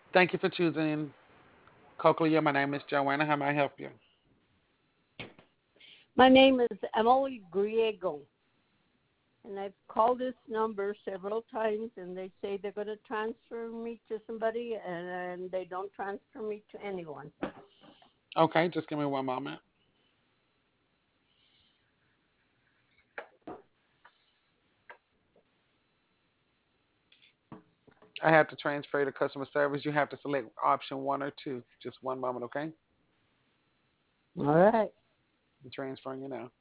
Thank you for choosing Cochlear. My name is Joanna. How may I help you? My name is Emily Griego, and I've called this number several times, and they say they're going to transfer me to somebody, and they don't transfer me to anyone. Okay, just give me one moment. I have to transfer to customer service. You have to select option one or two. Just one moment, okay? All right. I'm transferring you now.